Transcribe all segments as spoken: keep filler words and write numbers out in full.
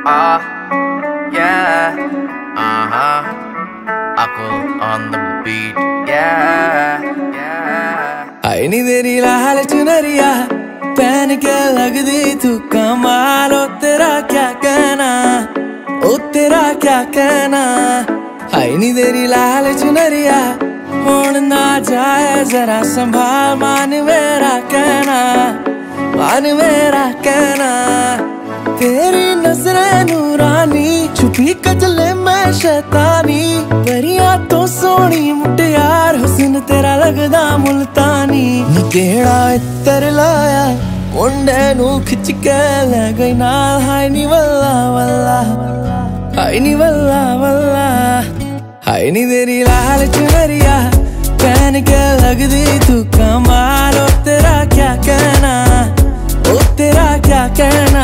Ah, yeah, uh-huh. Aku on the beat, yeah, yeah. आई नी तेरी लाल चुनरिया पहन के लगदी तू कमाल, ओ तेरा क्या कहना, ओ तेरा क्या कहना। आई नी तेरी लाल चुनरिया होड़ ना जाए जरा संभाल, मान मेरा कहना, मान मेरा कहना। तेरी नजरें नूरानी छुपी कजले में शैतानी, परियां तो सोनी मुटियार हुस्न तेरा लगदा मुल्तानी। नी केड़ा इत्तर लाया मुंडे नू खिच के ले गई नाल, हाय नी वल्ला वल्ला, हाय नी वल्ला वल्ला। हाय नी तेरी लाल चुनरिया पहन के लगदी तू कमाल, ओ तेरा क्या कहना, ओ तेरा क्या कहना।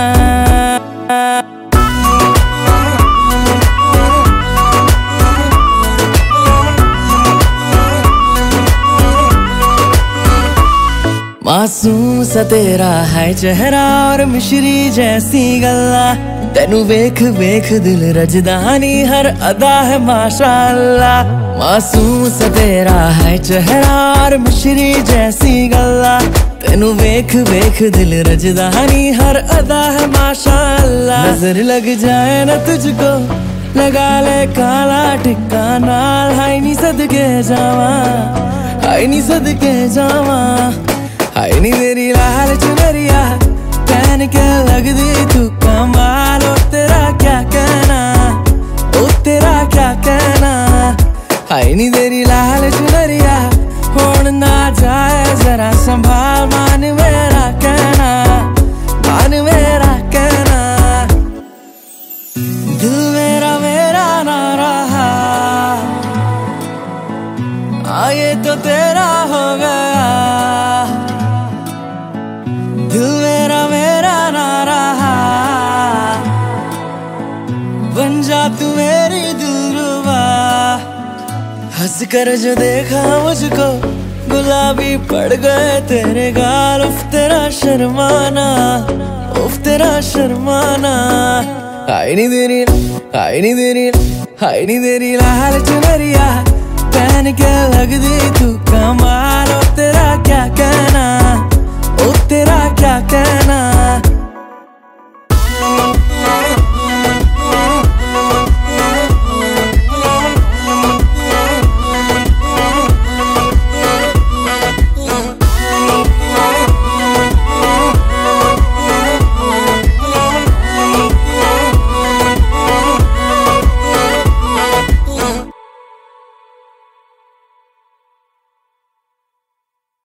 मासूम सा तेरा है चेहरा और मिश्री जैसी गल्ला, तेनू वेख वेख दिल रजदानी हर अदा है माशाअल्लाह। मासूम सा तेरा है चेहरा और मिश्री जैसी गल्ला, तेनू वेख वेख दिल रजदानी हर अदा है माशाअल्लाह। नजर लग जाए न तुझको लगा ले काला टिक्का नाल, हाय नी सदके जावा, हाय नी सदके जावा। हाय नी तेरी लाल चुनरिया पहन के लगदी तू कमाल, ओ तेरा क्या कहना, ओ तेरा क्या कहना। हाय नी तेरी लाल चुनरिया होड़ ना जाए जरा संभाल, मान मेरा कहना, मान मेरा कहना। दिल मेरा मेरा ना रहा, आए तो तेरा हो गया। दिल मेरा मेरा ना रहा, बन जा तू मेरी दिलरुबा। हंस कर जो देखा मुझको गुलाबी पड़ गए तेरे गाल, उफ तेरा शर्माना, उफ तेरा शर्माना। हाय नी तेरी, हाय नी तेरी, हाय नी तेरी लाल चुनरिया पहन के लगदी तू कमाल, ओ तेरा क्या कहना, ओ तेरा क्या कहना।